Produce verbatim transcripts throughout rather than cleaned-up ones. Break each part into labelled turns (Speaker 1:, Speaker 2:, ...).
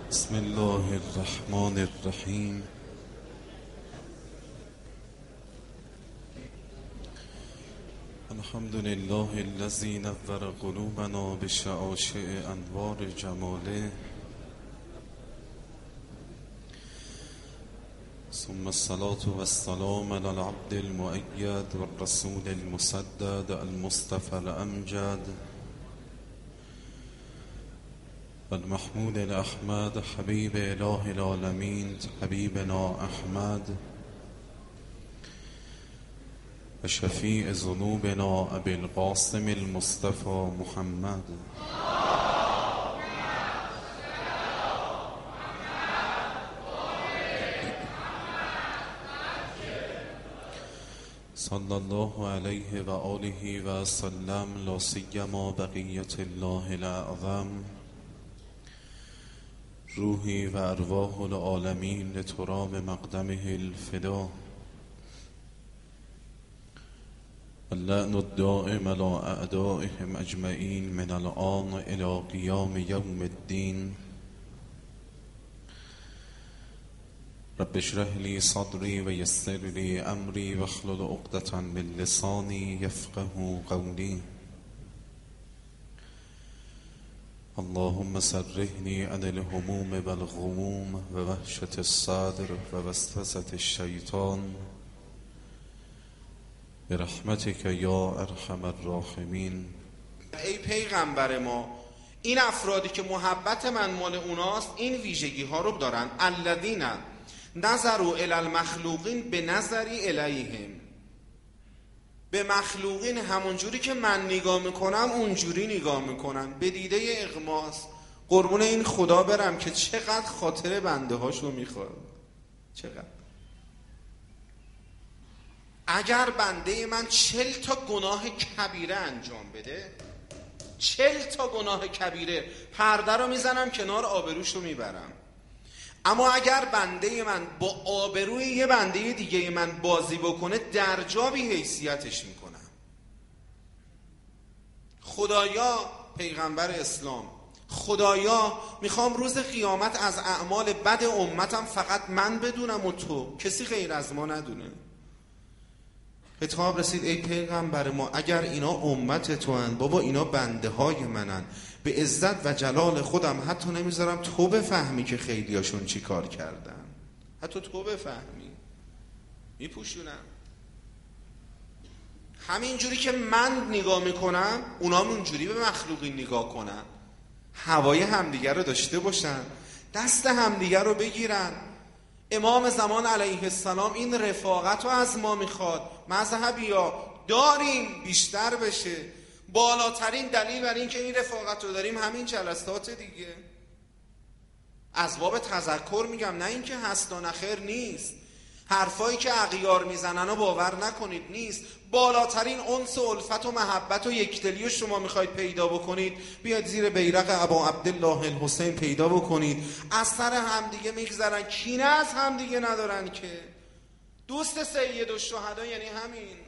Speaker 1: بسم الله الرحمن الرحیم. الحمد لله الذي نور قلوبنا بشعاشع انوار جماله، ثم الصلاة والسلام على العبد المؤيد والرسول المسدد المصطفى الأمجد والمحمود الأحمد حبيب إله العالمين حبيبنا أحمد وشفيع ذنوبنا أبي القاسم المصطفى محمد. صلى الله عليه وآله وسلم، لا سيما بقية الله الأعظم، روحي وأرواح العالمين لتراب مقدمه الفدا، واللعن الدائم على أعدائهم أجمعين من الآن إلى قيام يوم الدين. رب اشرح لي صدري ويسر لي أمري واحلل عقدة من لساني يفقه قولي. اللهم سرحني عن الهموم والغموم ووحشة الصدر ووسوسة الشيطان برحمتك یا ارحم الراحمین.
Speaker 2: ای پیغمبر ما، این افرادی که محبت من مال اوناست این ویژگی ها رو دارن. الذین نظروا الی المخلوقین به نظری الیهم، به مخلوقین همونجوری که من نگاه میکنم اونجوری نگاه میکنن، به دیده اغماس. قربون این خدا برم که چقدر خاطر بنده هاشو میخواد. چقدر اگر بنده من چل تا گناه کبیره انجام بده، چل تا گناه کبیره، پرده رو میزنم کنار، آبروشو میبرم. اما اگر بنده من با آبروی یه بنده دیگه من بازی بکنه، درجا بی حیثیتش میکنم. خدایا، پیغمبر اسلام، خدایا میخوام روز قیامت از اعمال بد امتم فقط من بدونم و تو، کسی غیر از ما ندونه. خطاب رسید ای پیغمبر ما، اگر اینا امت تو هن، بابا اینا بنده های منن، به عزت و جلال خودم حتی نمیذارم تو بفهمی که خیلی هاشون چی کار کردن، حتی تو بفهمی، میپوشونم. همین جوری که من نگاه میکنم اونا اونجوری به مخلوقی نگاه کنن، هوای همدیگر رو داشته باشن، دست همدیگر رو بگیرن. امام زمان علیه السلام این رفاقت رو از ما میخواد. مذهبی ها داریم، بیشتر بشه. بالاترین دلیل بر این که این رفاقت رو داریم همین جلسات دیگه. از باب تذکر میگم، نه این که هست و نخیر نیست. حرفایی که اغیار میزنن و باور نکنید نیست. بالاترین انس و الفت و محبت و یکدلی رو شما میخواید پیدا بکنید، بیاید زیر بیرق ابا عبدالله الحسین پیدا بکنید. از سر همدیگه میگذرن، کینه از همدیگه ندارن که. دوست سید الشهدا یعنی همین،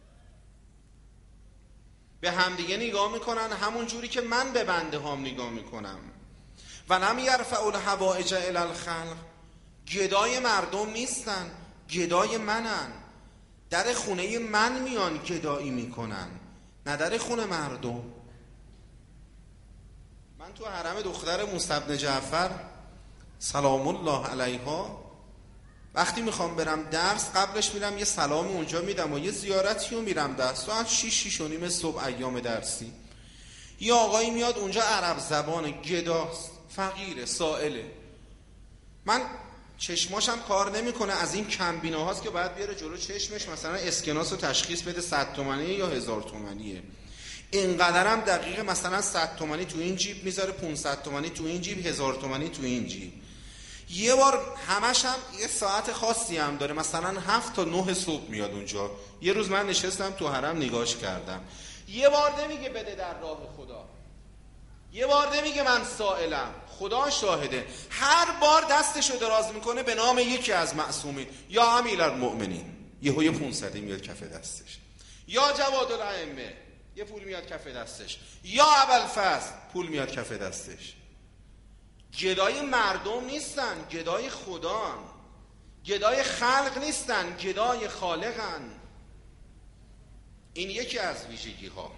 Speaker 2: به همدیگه نگاه میکنن همون جوری که من به بنده هام نگاه میکنم. و لم یرفع الحوائج الی الخلق، گدای مردم نیستن، گدای منن. در خونه من میان گدایی میکنن، نه در خونه مردم. من تو حرم دختر موسی بن جعفر سلام الله علیها وقتی میخوام برم درس، قبلش میرم یه سلامی اونجا میدم و یه زیارتی رو میرم درس. ساعت شیش شیش و نیم صبح ایام درسی، یه آقایی میاد اونجا عرب زبان، گداست، فقیره، سائله. من چشماشم کار نمیکنه، از این کمبینه هاست که باید بیاره جلو چشمش مثلا اسکناس رو تشخیص بده صد تومنیه یا هزار تومنیه. اینقدرم دقیقه، مثلا صد تومنی تو این جیب میذاره، پانصد تومنی تو این جیب، هزار تومنی تو این جیب. یه بار همش هم یه ساعت خاصی هم داره، مثلا هفت تا نه صبح میاد اونجا. یه روز من نشستم تو حرم نگاش کردم، یه بار نمیگه بده در راه خدا، یه بار نمیگه من سائلم، خدا شاهده. هر بار دستشو دراز میکنه به نام یکی از معصومین، یا امیرالمؤمنین، یهو یه پونصدی میاد کف دستش، یا جواد الائمه یه پول میاد کف دستش، یا ابوالفضل پول میاد کف دستش. گدای مردم نیستن، گدای خدان. گدای خلق نیستن، گدای خالقن. این یکی از ویژگی ها.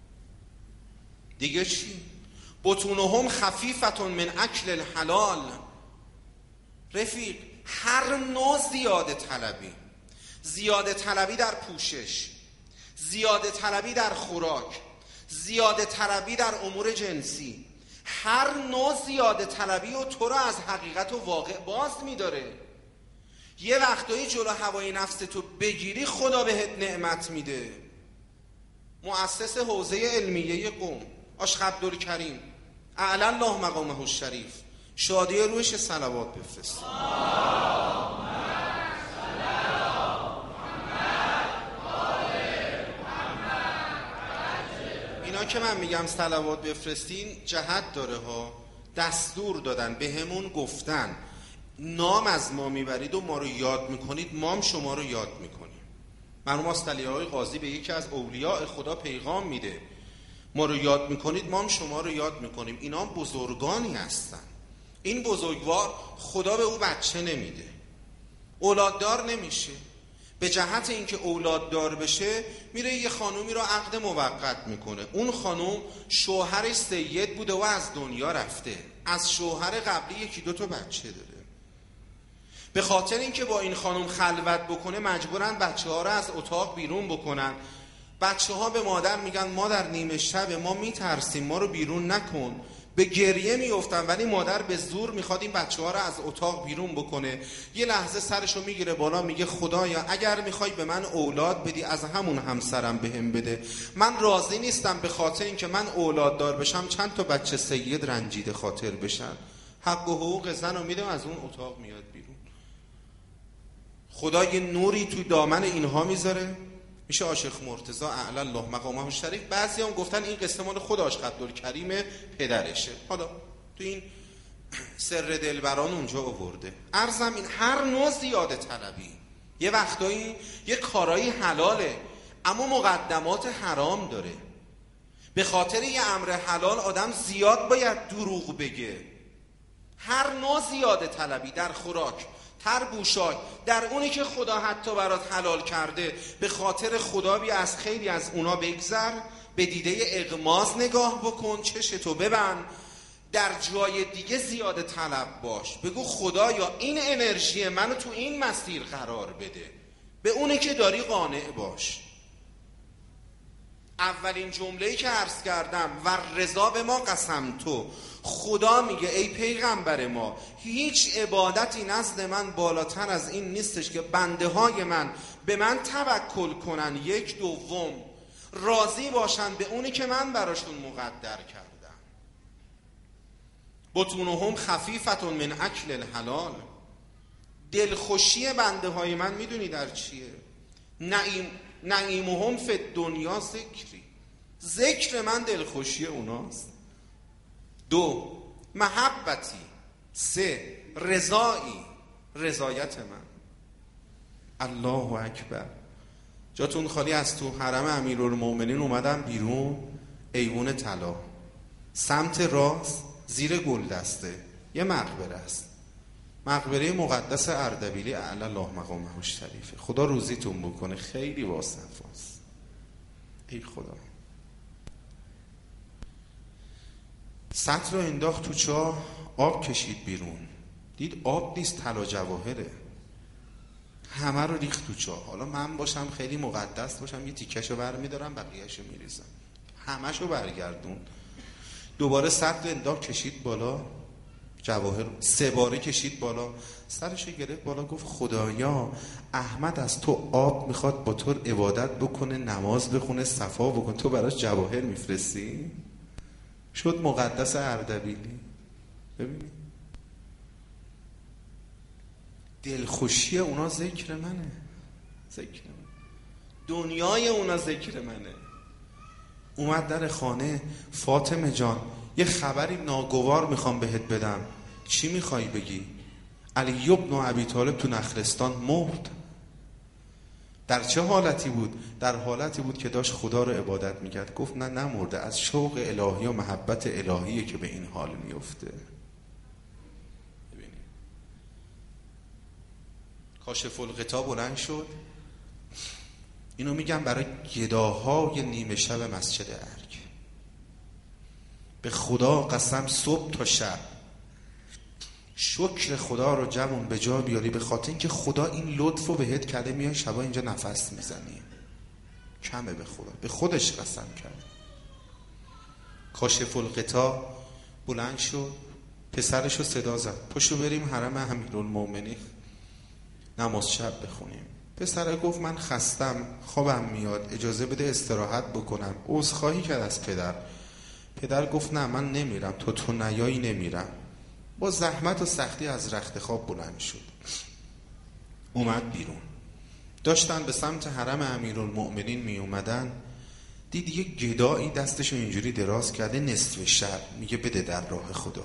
Speaker 2: دیگه چی؟ بطونهم خفیفتون من اکل الحلال. رفیق، هر نوع زیاده طلبی، زیاده طلبی در پوشش، زیاده طلبی در خوراک، زیاده طلبی در امور جنسی، هر نوع زیاده طلبی و تو را از حقیقت و واقع باز می‌داره. یه وقتایی جلو هوای نفس تو بگیری خدا بهت نعمت میده. مؤسس حوزه علمیه قم آشق عبدالکریم اعلی الله مقامه الشریف، شادی روش صلوات بفرست. اینا که من میگم صلوات بفرستین جهت داره ها، دستور دادن به همون، گفتن نام از ما میبرید و ما رو یاد میکنید، ما هم شما رو یاد میکنیم. مرحوم استعلی‌آقای قاضی به یکی از اولیاء خدا پیغام میده، ما رو یاد میکنید، ما هم شما رو یاد میکنیم. اینا هم بزرگانی هستن. این بزرگوار خدا به او بچه نمیده، اولاددار نمیشه. به جهت اینکه اولاددار بشه میره یه خانومی رو عقد موقت میکنه. اون خانوم شوهرش سید بوده و از دنیا رفته، از شوهر قبلی یکی دو تا بچه داره. به خاطر اینکه با این خانوم خلوت بکنه مجبورن بچه ها رو از اتاق بیرون بکنن. بچه ها به مادر میگن مادر نیمه شب ما میترسیم، ما رو بیرون نکن. به گریه میافتن ولی مادر به زور میخواد این بچه ها رو از اتاق بیرون بکنه. یه لحظه سرشو میگیره بالا میگه خدایا اگر میخوای به من اولاد بدی از همون همسرم بهم بده. من راضی نیستم به خاطر اینکه من اولاد دار بشم چند تا بچه سید رنجیده خاطر بشن. حق و حقوق زن رو میده، از اون اتاق میاد بیرون. خدا یه نوری توی دامن اینها میذاره، میشه عاشق مرتضی اعلی الله مقامه الشریف. بعضی هم گفتن این قصه مال خود عاشق عبدالکریم پدرشه. حالا تو این سر دلبران اونجا آورده. عرضم این هر نوع زیاده طلبی یه وقتایی یه کارایی حلاله اما مقدمات حرام داره. به خاطر یه امر حلال آدم زیاد باید دروغ بگه. هر نوع زیاده طلبی در خوراک، تر بوشاک، در اونی که خدا حتی برات حلال کرده، به خاطر خدا بی از خیلی از اونا بگذر، به دیده اغماض نگاه بکن، چشتو ببند، در جای دیگه زیاده طلب باش. بگو خدایا این انرژی منو تو این مسیر قرار بده، به اونی که داری قانع باش. اولین جمله‌ای که عرض کردم و رضا به ما قسم تو، خدا میگه ای پیغمبر ما هیچ عبادتی نزد من بالاتر از این نیستش که بنده های من به من توکل کنن، یک دوم راضی باشن به اونی که من براشون مقدر کردم. بطونهم خفیفتون من اکل الحلال. دلخوشی بنده های من میدونی در چیه؟ نعیم نعیمهم فی دنیا ذکری، ذکر من دلخوشی اوناست. دو محبتی. سه رضایی، رضایت من. الله اکبر. جاتون خالی از تو حرم امیرالمومنین اومدم بیرون، ایوون طلا، سمت راست زیر گلدسته یه مقبره است، مقبره مقدس اردبیلی اعلی الله مقامه الشریفه. خدا روزیتون بکنه، خیلی باصفاست. ای خدا. سطر رو انداخت تو چاه، آب کشید بیرون، دید آب نیست، طلا جواهره، همه رو ریخت تو چاه. حالا من باشم خیلی مقدس باشم یه تیکشو برمیدارم بقیهشو میریزم، همشو برگردون. دوباره سطر انداخت کشید بالا، جواهر سه باره کشید بالا، سرشو گرفت بالا، گفت خدایا احمد از تو آب میخواد با تو عبادت بکنه، نماز بخونه، صفا بکنه، تو براش جواهر میفرستی؟ شد مقدس اردبیلی. ببینید دلخوشی اونا ذکر منه، ذکر منه. دنیای اونا ذکر منه. اومد در خانه، فاطمه جان یه خبری ناگوار میخوام بهت بدم. چی میخوای بگی؟ علی ابن ابی طالب تو نخلستان مرد. در چه حالتی بود؟ در حالتی بود که داشت خدا رو عبادت میکرد. گفت نه نمرده، از شوق الهی و محبت الهیه که به این حال میفته. کاشف الغطا بلند شد. اینو میگم برای گداهای نیمه شب مسجد ارگ. به خدا قسم صبح تا شب شکر خدا رو جوون به جا بیاری، به خاطر اینکه خدا این لطفو بهت کرده، میای شبا اینجا نفس میزنی. کمه به خدا، به خودش قسم کرد. کاشف الغطا بلند شد، پسرشو صدا زد پاشو بریم حرم امیرالمومنین نماز شب بخونیم. پسره گفت من خستم، خوابم میاد، اجازه بده استراحت بکنم. عذرخواهی کرد از پدر. پدر گفت نه من نمیرم، تو تو نیایی نمیرم. با زحمت و سختی از رخت خواب بلند شد، اومد بیرون. داشتن به سمت حرم امیرالمومنین می اومدن، دید یه گدایی دستشو اینجوری دراز کرده نصف شب، میگه بده در راه خدا.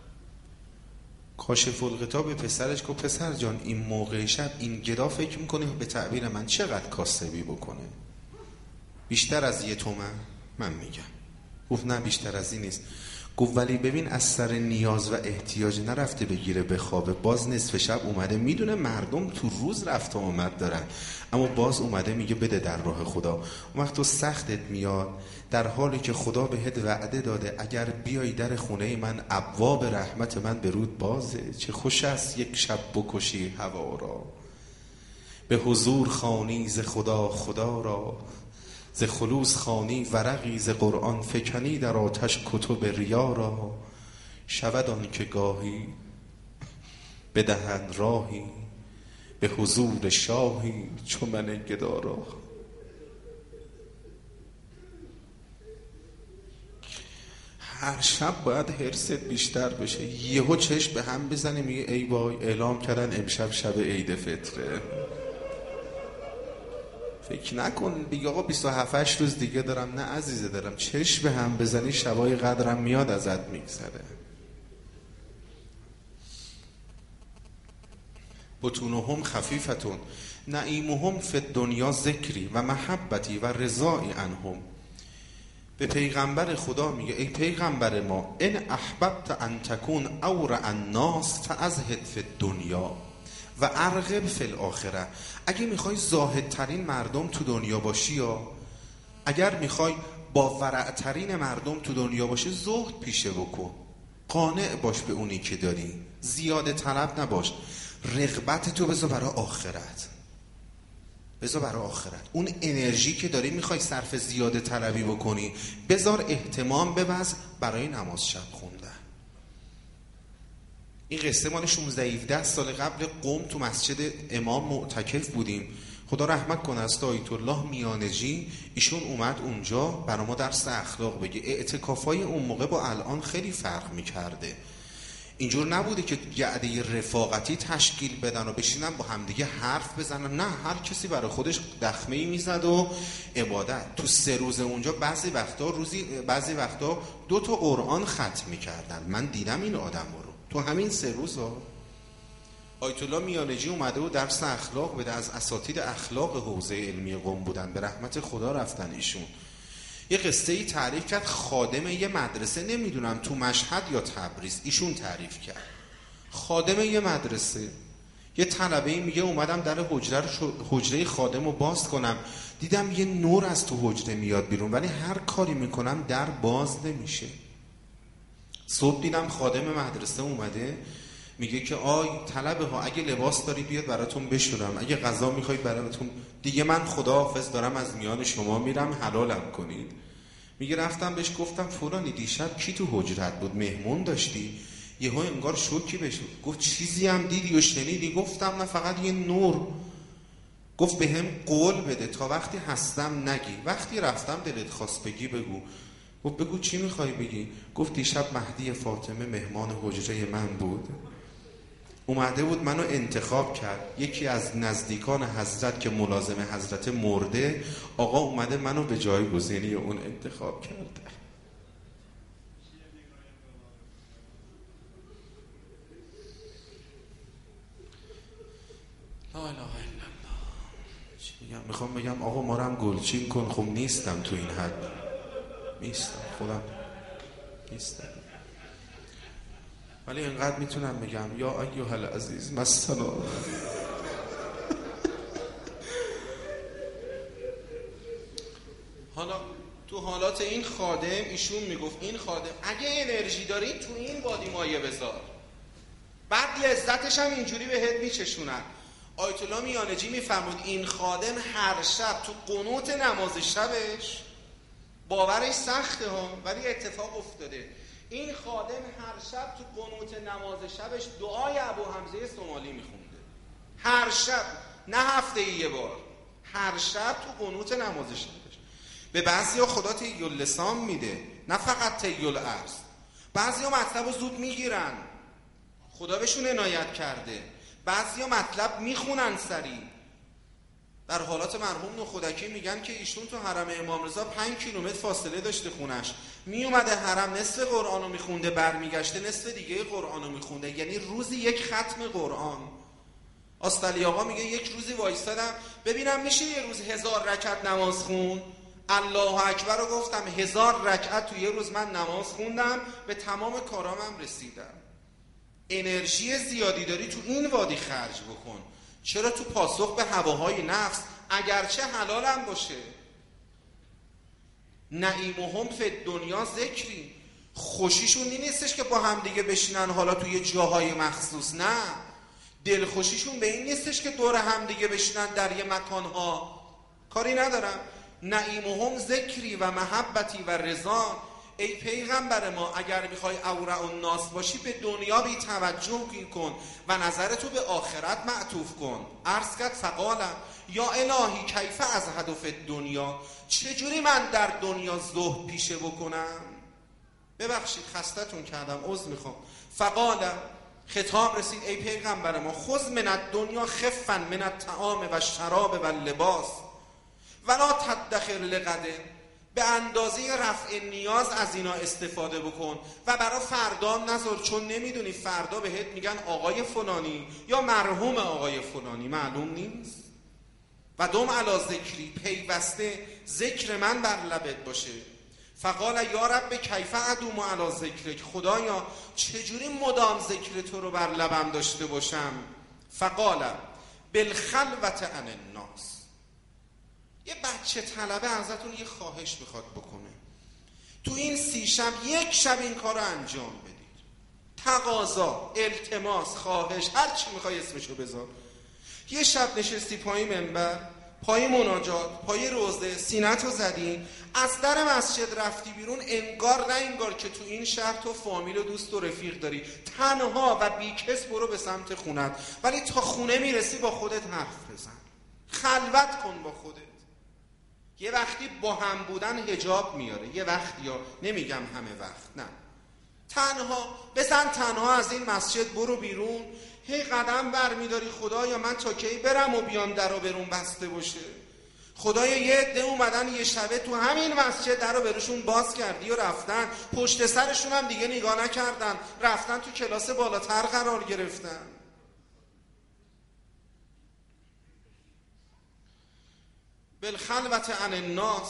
Speaker 2: کاشف الغطا به پسرش گفت پسر جان این موقع شب این گدا فکر میکنه به تعبیر من چقدر کاسبی بکنه؟ بیشتر از یه تومن؟ من میگم. گفت نه بیشتر از این نیست. گفت ولی ببین از سر نیاز و احتیاج نرفته بگیره بخوابه، باز نصف شب اومده، میدونه مردم تو روز رفت و آمد دارن، اما باز اومده میگه بده در راه خدا. اون وقت تو سختت میاد، در حالی که خدا بهت وعده داده اگر بیای در خونه من ابواب رحمت من به رود بازه. چه خوش است یک شب بکشی هوا را، به حضور خوانی ز خدا خدا را، ز خلوص خوانی ورقی ز قرآن فکنی در آتش کتب ریا را. شود آن که گاهی بدهند راهی، به حضور شاهی چو من گدا را. هر شب باید حرصت بیشتر بشه. یهو چشم به هم بزنی میگه ای وای اعلام کردن امشب شب عید فطره. فکر نکن بگی آقا بیست و هفت روز دیگه دارم. نه عزیزه دارم. چشم به هم بزنی شبای قدرم میاد ازت میگذره. بطونهم خفیفتون نعیمهم فی الدنیا ذکری و محبتی و رضایی عنهم. به پیغمبر خدا میگه ای پیغمبر ما ان احببت ان تکون اورع الناس فازهد فی الدنیا و ارغب فی الاخره. اگه میخوای زاهدترین مردم تو دنیا باشی، یا اگر میخوای با ورعترین مردم تو دنیا باشی، زهد پیشه بکن، قانع باش به اونی که داری، زیاده طلب نباش. رغبت تو بذار برای آخرت، بذار برای آخرت. اون انرژی که داری میخوای صرف زیاده طلبی بکنی، بذار اهتمام ببذ برای نماز شب خوندن. این قصه مال شانزده هفده سال قبل قم تو مسجد امام معتکف بودیم. خدا رحمت کنه از آیت الله میانجی، ایشون اومد اونجا برای ما درس اخلاق بگه. اعتکافای اون موقع با الان خیلی فرق میکرده. اینجور نبوده که گعده رفاقتی تشکیل بدن و بشینن با همدیگه حرف بزنن. نه، هر کسی برای خودش دخمه‌ای میزد و عبادت. تو سه روز اونجا بعضی وقتا روزی بعضی وقتا دو تا قرآن ختم میکردن. من دیدم این آدمو رو تو همین سه روز ها. آیت الله میانجی اومده و درس اخلاق بده، از اساتید اخلاق حوزه علمی قم بودن، به رحمت خدا رفتن ایشون. یه قصه ای تعریف کرد، خادم یه مدرسه، نمیدونم تو مشهد یا تبریز، ایشون تعریف کرد. خادم یه مدرسه، یه طلبه‌ای میگه اومدم در حجره رو حجره خادم رو باز کنم، دیدم یه نور از تو حجره میاد بیرون، ولی هر کاری میکنم در باز نمیشه. صبح دیدم خادم مدرسه اومده میگه که آی طلبه ها اگه لباس داری بیاد براتون بشورم، اگه غذا میخواید براتون، دیگه من خداحافظ دارم از میان شما میرم، حلالم کنید. میگه رفتم بهش گفتم فلانی دیشب کی تو حجرت بود، مهمون داشتی؟ یهو انگار شوکی بشه. گفت چیزی هم دیدی و شنیدی؟ گفتم نه فقط یه نور. گفت به هم قول بده تا وقتی هستم نگی، وقتی رفتم دلت خواست بگی بگو. گفت بگو چی میخوای بگی؟ گفت دیشب مهدی فاطمه مهمان حجره من بود، اومده بود منو انتخاب کرد، یکی از نزدیکان حضرت که ملازم حضرت مرده، آقا اومده منو به جایگزینی اون انتخاب کرده. لا اله الا الله. چی میگم؟ میخوام بگم آقا ما رو هم گلچین کن، خب نیستم تو این حد، نیستم خودم نیستم، ولی اینقدر میتونم بگم یا ایها العزیز مثلا این خادم ایشون میگفت این خادم اگه انرژی داری تو این وادی مایه بذار، بعد لذتش هم اینجوری بهت میچشونن. آیت الله میانجی میفرمود این خادم هر شب تو قنوت نماز شبش، باورش سخته ها ولی اتفاق افتاده، این خادم هر شب تو قنوت نماز شبش دعای ابو حمزه سومالی میخونده. هر شب، نه هفته یه بار، هر شب تو قنوت نماز شبش. به بعضیا خدا طی اللسان میده، نه فقط طی الارض. بعضیا مطلب رو زود میگیرن، خدا بهشون عنایت کرده. بعضیا مطلب میخونن سریع. در حالات مرحوم نخودکی میگن که ایشون تو حرم امام رضا پنج کیلومتر فاصله داشته خونش، میومده حرم نصف قرآنو میخونده، برمیگشته نصف دیگه قرآنو میخونده، یعنی روزی یک ختم قرآن. آستالی آقا میگه یک روزی وایستادم ببینم میشه یه روز هزار رکعت نماز خون. الله اکبر رو گفتم، هزار رکعت تو یه روز من نماز خوندم، به تمام کارامم رسیدم. انرژی زیادی داری تو این وادی خرج بکن. چرا تو پاسخ به هواهای نفس، اگرچه حلال هم باشه. نعیمهم فی دنیا ذکری، خوشیشون این نیستش که با هم دیگه بشینن حالا توی جاهای مخصوص، نه، دلخوشیشون به این نیستش که دور هم دیگه بشینن در یه مکانها، کاری ندارم. نعیمهم ذکری و محبتی و رضا. ای پیغمبر ما اگر میخوای اورع الناس باشی به دنیا بی توجه کن و نظرتو به آخرت معطوف کن. عرض کرد فقالا یا الهی کیف از هدف دنیا، چجوری من در دنیا زهد پیشه بکنم؟ ببخشید خستتون کردم، عذر میخوام. فقالا خطاب رسید ای پیغمبر ما خذ من الدنیا خفا من الطعام و الشراب و اللباس ولا تدخر لغده، به اندازه رفع نیاز از اینا استفاده بکن و برای فردا نذار، چون نمیدونی فردا بهت میگن آقای فلانی یا مرحوم آقای فلانی، معلوم نیست. و دوم علی ذکری، پیوسته ذکر من بر لبت باشه. فقال یا رب کیف ادوم علی ذکرک، خدایا چجوری مدام ذکر تو رو بر لبم داشته باشم؟ فقال بالخلوة عن الناس، یه بچه طلبه ازتون یه خواهش میخواد بکنه، تو این سی شب یک شب این کار رو انجام بدید. تقاضا، التماس، خواهش، هر چی میخوای اسمشو بذار. یه شب نشستی پای منبر، پای مناجات، پای روزه، سینتو زدی، از در مسجد رفتی بیرون، انگار نه انگار که تو این شهر تو فامیل و دوست و رفیق داری، تنها و بیکس برو به سمت خونت، ولی تا خونه میرسی با خودت حرف بزن، خلوت کن با خودت. یه وقتی با هم بودن حجاب میاره، یه وقتی، یا نمیگم همه وقت، نه، تنها بزن، تنها از این مسجد برو بیرون، هی قدم بر میداری خدایا من تا کی برم و بیام در و برون بسته باشه. خدایا یه عده اومدن یه شبه تو همین مسجد در و برشون باز کردی و رفتن، پشت سرشون هم دیگه نگاه نکردن، رفتن تو کلاس بالاتر قرار گرفتن. بالخلوة عن الناس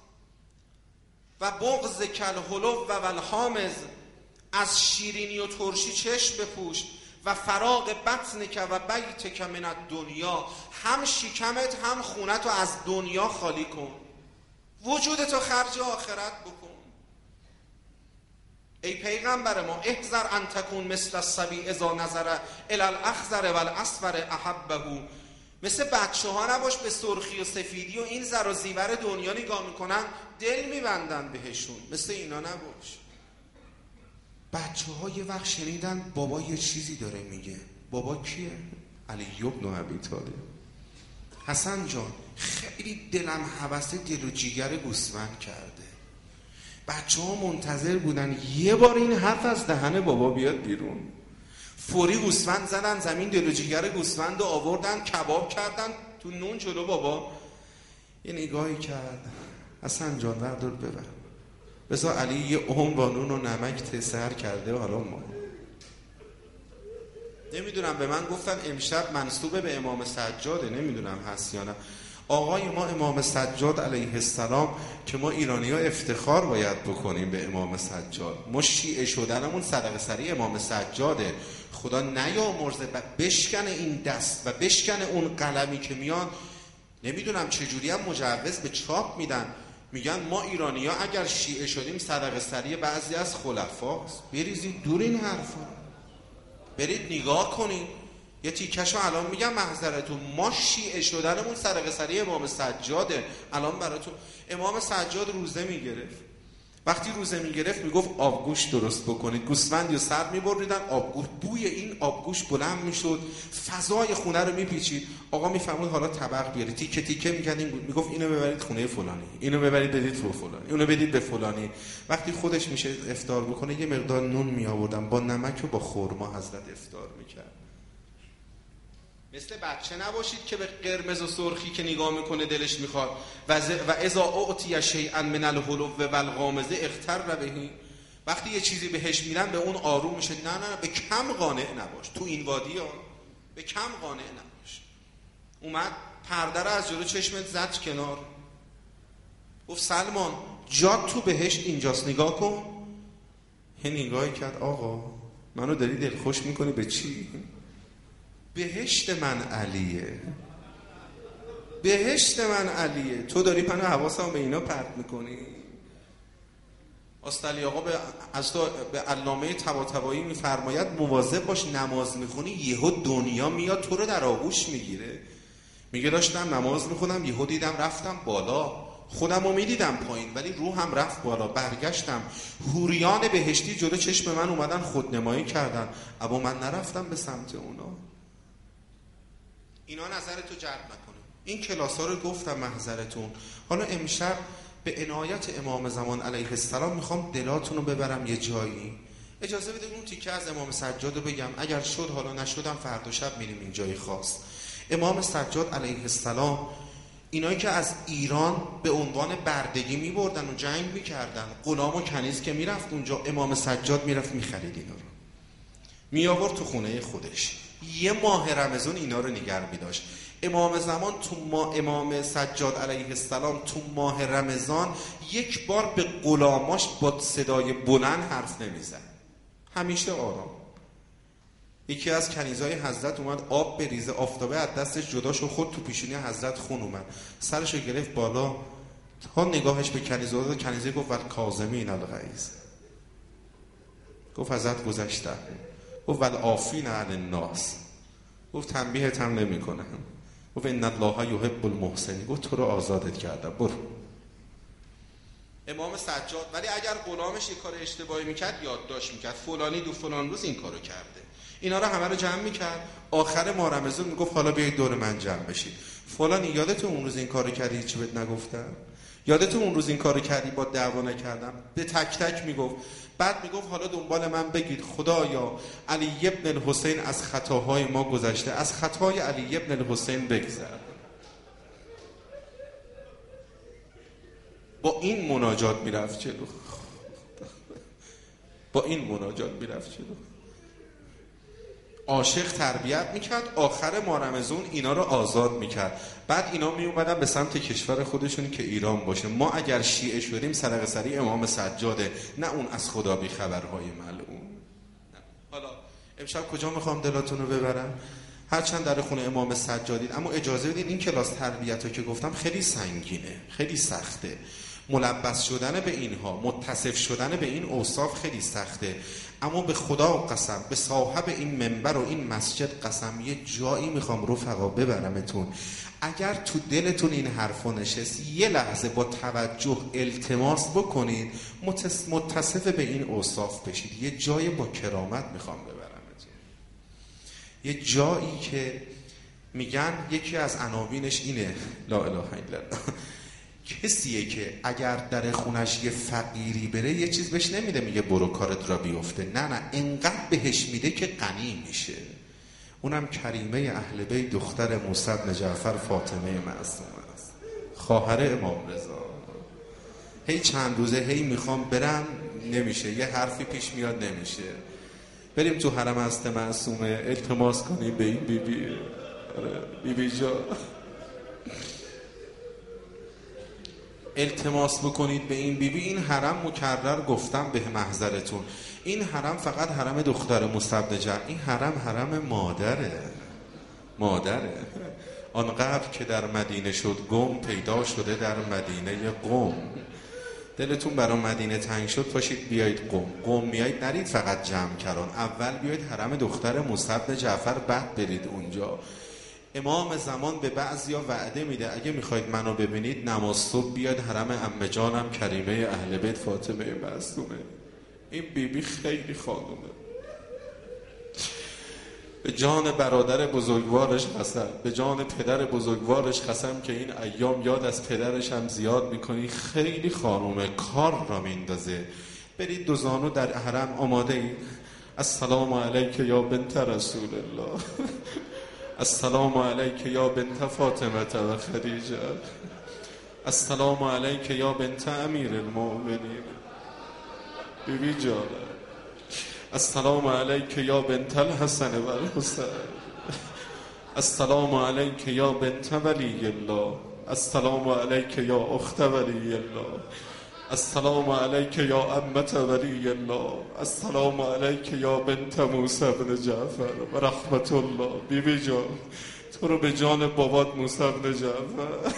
Speaker 2: و بغض کالحلو و والحامض، از شیرینی و ترشی چشم بپوش و فراغ بطنک و بیتک من الدنیا، هم شکمت هم خونت رو از دنیا خالی کن، وجودتو خرج آخرت بکن. ای پیغمبر ما احذر ان تکون مثل الصبی اذا نظر الی الاخضر والاصفر احبه، مثل بچه ها نباش به سرخی و سفیدی و این زر و زیور دنیا نگاه میکنن دل میبندن بهشون، مثل اینا نباش. بچه ها یه وقت شنیدن بابا یه چیزی داره میگه. بابا کیه؟ علی بن ابی طالب. حسن جان خیلی دلم هوس دل و جیگر گوسفند کرده. بچه ها منتظر بودن یه بار این حرف از دهن بابا بیاد بیرون. فوری گوسفند زدن زمین، دل و جیگر گوسفند رو آوردن کباب کردن تو نون جلو بابا. یه نگاهی کرد، حسن جان بردار ببر، بذار علی یه عمر با نون و نمک تسر کرده و حالا ما نمیدونم، به من گفتن امشب منسوب به امام سجاده، نمیدونم هست یا نه. آقای ما امام سجاد علیه السلام که ما ایرانی ها افتخار باید بکنیم به امام سجاد، ما شیعه شدنمون صدقه سری امام سجاده. خدا نیامرزه و بشکن این دست و بشکن اون قلمی که میان، نمیدونم چجوری هم مجوز به چاپ میدن، میگن ما ایرانی ها اگر شیعه شدیم صدقه سری بعضی از خلفاست. بریزید دور این حرفا، برید نگاه کنید. یه تیکشو الان میگم محضرتون، ما شیعه شدنمون صدقه سری امام سجاده. الان براتون امام سجاد روزه میگرفت، وقتی روزه میگرفت میگفت آبگوش درست بکنید، گوسفندی رو سر میبریدن، آبگوش، بوی این آبگوش بلند میشد، فضای خونه رو میپیچید. آقا میفهمید حالا طبق بیارید، تیکه تیکه میکردیم، میگفت اینو ببرید خونه فلانی، اینو ببرید بدید به فلانی، اینو بدید به فلانی. وقتی خودش میشه افطار بکنه یه مقدار نون میآوردن با نمک و با خرما حضرت افطار میکرد. مثل بچه نباشید که به قرمز و سرخی که نگاه میکنه دلش میخواد و و اذا اعطی شیئا من الحلو والغامضه اغتر بهی. وقتی یه چیزی بهش میدن به اون آروم میشه. نه نه به کم قانع نباش. تو این وادی ها به کم قانع نباش. اومد پرده رو از جلو چشمت زد کنار، گفت سلمان جات تو بهشت اینجاست، نگاه کن. هی نگاهی کرد، آقا منو داری دلخوش میکنی به چی؟ بهشت من علیه، بهشت من علیه، تو داری پنو حواسم به اینا پرت میکنی. آستالی آقا به از تو به علامه طباطبایی میفرماید مواظب باش نماز میخونی یهو دنیا میاد تو رو در آغوش میگیره. میگه داشتم نماز میخونم یهو دیدم رفتم بالا، خودم رو میدیدم پایین ولی روحم رفت بالا. برگشتم حوریان بهشتی جلو چشم من اومدن خودنمایی کردن، اما من نرفتم به سمت اونا. اینا نظرتو جلب نکنه. این کلاسا رو گفتم محضرتون. حالا امشب به عنایت امام زمان علیه السلام میخوام دلاتون رو ببرم یه جایی. اجازه بدید اون تیکه از امام سجاد رو بگم، اگر شد حالا نشدم فردا شب میریم این جای خاص. امام سجاد علیه السلام اینایی که از ایران به عنوان بردگی میبردن و جنگ میکردن، غلام و کنیز که میرفت اونجا، امام سجاد میرفت میخرید اینا رو، میآورد تو خونه خودش. یه ماه رمضان اینا رو نگه می‌داشت. امام زمان تو ما امام سجاد علیه السلام تو ماه رمضان یک بار به غلاماش با صدای بلند حرف نمیزد، همیشه آرام. یکی از کنیزای حضرت اومد آب بریزه، آفتابه از دستش جدا شد، خود تو پیشونی حضرت خون اومد، سرشو گرفت بالا، تا نگاهش به کنیزه داد، کنیزه گفت ول کاظمین الغیظ، گفت حضرت گذشته، گفت ول عافین عن الناس، گفت تنبیهت هم نمی کنم، گفت ان الله یحب المحسنین، گفت تو رو آزادت کردم برو. امام سجاد ولی اگر غلامش یک کار اشتباهی میکرد یادداشت میکرد، فلانی دو فلان روز این کارو کرده. اینا رو همه رو جمع میکرد، آخر ماه رمضان میگفت حالا بیایید دور من جمع بشید. فلانی یادتون اون روز این کارو کردی هیچ بهت نگفتم؟ یادتون اون روز این کارو کردی با دعوا نکردم؟ به تک تک میگفت. بعد میگفت حالا دنبال من بگید خدایا علی ابن الحسین از خطاهای ما گذشته، از خطای علی ابن الحسین بگذر. با این مناجات میرفت جلو، با این مناجات میرفت جلو. عاشق تربیت میکرد، آخر ماه رمضان اینا رو آزاد میکرد. بعد اینا میومدن به سمت کشور خودشون که ایران باشه. ما اگر شیعه شدیم صدقه سری امام سجاده، نه اون از خدا بی خبرهای ملعون. حالا امشب کجا میخوام دلاتون رو ببرم؟ هرچند در خونه امام سجادید، اما اجازه بدید این کلاس تربیت ها که گفتم خیلی سنگینه، خیلی سخته. ملبس شدن به اینها، متصف شدن به این اوصاف خیلی سخته. اما به خدا قسم، به صاحب این منبر و این مسجد قسم، یه جایی میخوام رفقا ببرمتون. اگر تو دلتون این حرفا نشست، یه لحظه با توجه التماس بکنید متصف به این اوصاف بشید. یه جایی با کرامت میخوام ببرمتون، یه جایی که میگن یکی از عناوینش اینه، لا اله الا الله، کسیه که اگر در خونش یه فقیری بره یه چیز بهش نمیده میگه برو کارت را بیفته، نه نه، انقدر بهش میده که غنی میشه. اونم کریمه اهل بیت دختر موسی بن جعفر فاطمه معصومه است، خواهر امام رضا. هی چند روزه هی میخوام برم نمیشه، یه حرفی پیش میاد نمیشه. بریم تو حرم هست معصومه التماس کنیم به این بی بی، بی بی جا التماس بکنید به این بیبی. این حرم مکرر گفتم به محضرتون، این حرم فقط حرم دختر موسی بن جعفر، این حرم حرم مادره، مادره.
Speaker 1: آنقدر که در مدینه شد گم، پیدا شده در مدینه قم. دلتون برای مدینه تنگ شد پاشید بیایید قم. قم میایید نرید فقط جمع کران، اول بیایید حرم دختر موسی بن جعفر، بعد برید اونجا. امام زمان به بعضیا وعده میده اگه میخواید منو ببینید نماز صبح بیاید حرم عمه جانم کریمه اهل بیت فاطمه معصومه. این بیبی بی خیلی خانومه. به جان برادر بزرگوارش قسم، به جان پدر بزرگوارش قسم که این ایام یاد از پدرش هم زیاد میکنی. خیلی خانومه، کار را میندازه. برید دو زانو در حرم آماده اید. السلام علیک یا بنت رسول الله، السلام علیک یا بنت فاطمه و خدیجه، السلام علیک یا بنت امیر المؤمنین. بیبی جانه، السلام علیک یا بنت الحسن و الحسین، السلام علیک یا بنت ولی الله، السلام علیک یا اخت ولی الله، السلام علیک یا عمت ولی الله، السلام علیک یا بنت موسی بن جعفر و رحمت الله. بیبی جان تو رو به جان بابات موسی بن جعفر.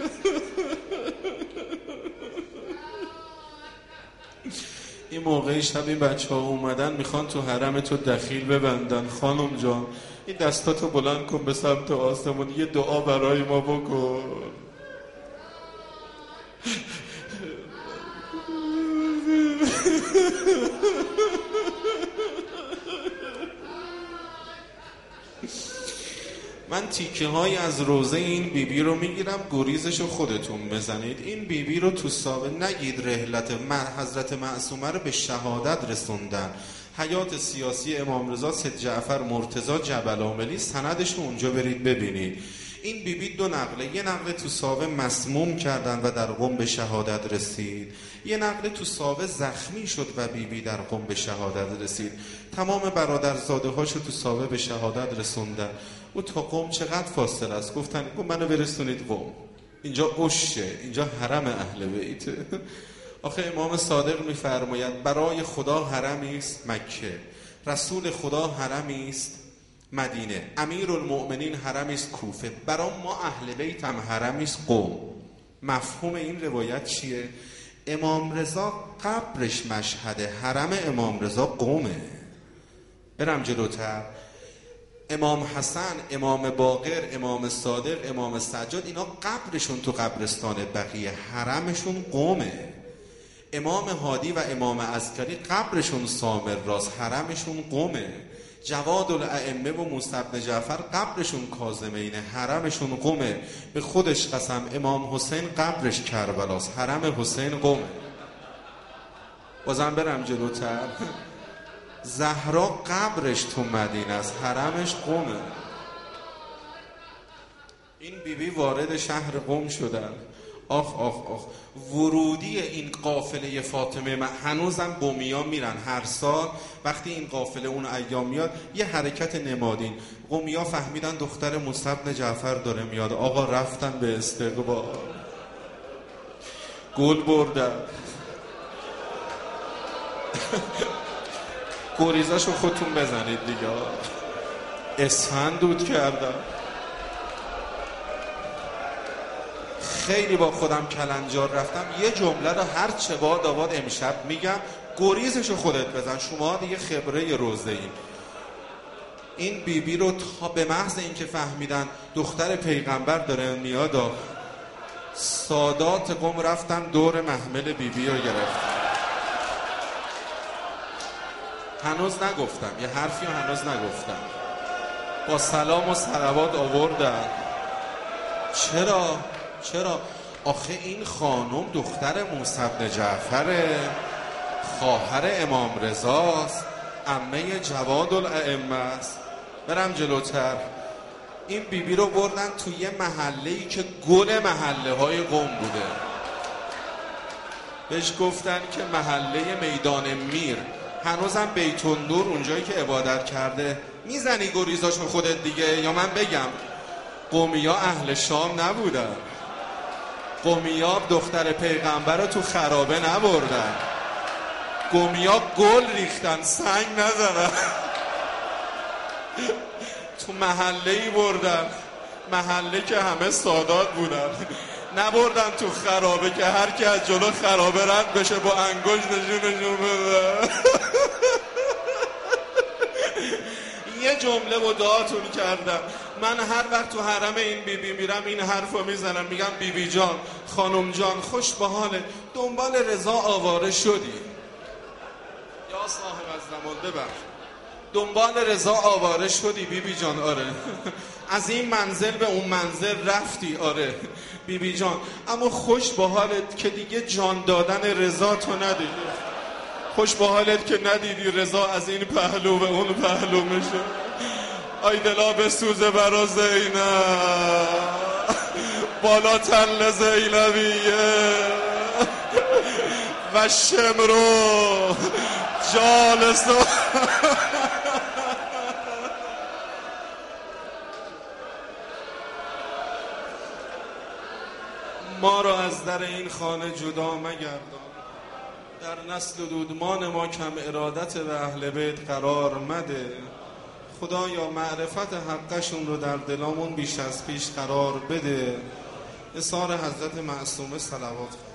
Speaker 1: این موقعی شب این بچه ها اومدن میخوان تو حرم تو دخیل ببندن. خانم جان این دستاتو بلند کن به سمت آسمون، یه دعا برای ما بکن. من تیکه های از روزه این بیبی بی رو میگیرم، گریزشو خودتون بزنید. این بیبی بی رو تو سابه نگید رحلت حضرت معصومه رو به شهادت رسوندن. حیات سیاسی امام رضا سید جعفر مرتضی جبل عاملی، سندش رو اونجا برید ببینید. این بیبی بی دو نقله، یه نقله تو ساوه مسموم کردن و در قم به شهادت رسید، یه نقله تو ساوه زخمی شد و بیبی بی در قم به شهادت رسید. تمام برادرزاده هاشو تو ساوه به شهادت رسوندن. او تا قم چقدر فاصله است؟ گفتن منو برسونید قم، اینجا قشه، اینجا حرم اهل بیته. آخه امام صادق میفرماید برای خدا حرمی است مکه، رسول خدا حرمی است مدینه، امیرالمؤمنین حرمی است کوفه، برای ما اهل بیت هم حرمی است قم. مفهوم این روایت چیه؟ امام رضا قبرش مشهده، حرم امام رضا قمه. برم جلوتر، امام حسن، امام باقر، امام صادق، امام سجاد، اینا قبرشون تو قبرستان بقیه، حرمشون قمه. امام هادی و امام عسکری قبرشون سامر راست، حرمشون قمه. جواد الائمه و موسی بن جعفر قبرشون کاظمینه، حرمشون قمه. به خودش قسم امام حسین قبرش کربلاست، حرم حسین قمه. بازم برم جلوتر، زهرا قبرش تو مدینه است، حرمش قمه. این بیبی بی وارد شهر قم شدن. آخ آخ آخ، ورودی این قافله فاطمه، هنوزم قمیا میرن هر سال وقتی این قافله اون ایام میاد یه حرکت نمادین. قمیا فهمیدن دختر موسی بن جعفر داره میاد، آقا رفتن به استقبال، گل بردن. گریزاشو خودتون بزنید دیگه، اسفند دود کردم. خیلی با خودم کلنجار رفتم، یه جمله رو هر چه باد آباد امشب میگم، گریزشو خودت بزن، شما دیگه خبره روزه این. این بیبی بی رو تا به محض اینکه فهمیدن دختر پیغمبر داره میاد، سادات قم رفتن دور محمل بیبی بی رو گرفتن. هنوز نگفتم، یه حرفی رو هنوز نگفتم، با سلام و صلوات آوردن. چرا؟ چرا؟ آخه این خانم دختر موسی بن جعفر، خواهر امام رضاست، عمه جواد الائمه است. برم جلوتر، این بیبی بی رو بردن توی یه محله‌ای که گل محله های قم بوده، بهش گفتن که محله میدان میر. هنوزم بیت النور اونجایی که عبادت کرده. میزنی گریزاشو خودت دیگه یا من بگم؟ قمیا اهل شام نبودن، قمیا دختر پیغمبر رو تو خرابه نبردن، قمیا گل ریختن، سنگ نزدن، تو محله‌ای بردن. محله که همه سادات بودن، نبردن تو خرابه که هر کی از جلو خرابه رد بشه با انگشت نشونشون بده. یه جمله و دعاتون کردم. من هر وقت تو حرم این بی بی میرم این حرفو میزنم، میگم بی بی جان، خانم جان، خوش به حالت، دنبال رضا آواره شدی؟ یا صاحب الزمان ببخش، دنبال رضا آواره شدی بی بی جان؟ آره. از این منزل به اون منزل رفتی؟ آره بی بی جان. اما خوش به حالت که دیگه جان دادن رضا تو ندیدی. خوش به حالت که ندیدی رضا از این پهلو به اون پهلو میشه. آی دلا بسوزه برا زینب، بالا تل زینبیه و شمرو جالسو. ما را از در این خانه جدا مگردان، در نسل و دودمان ما کم ارادت به اهل بیت قرار مده. خدایا معرفت حقشون رو در دلامون بیش از پیش قرار بده. اثار حضرت معصومه صلوات.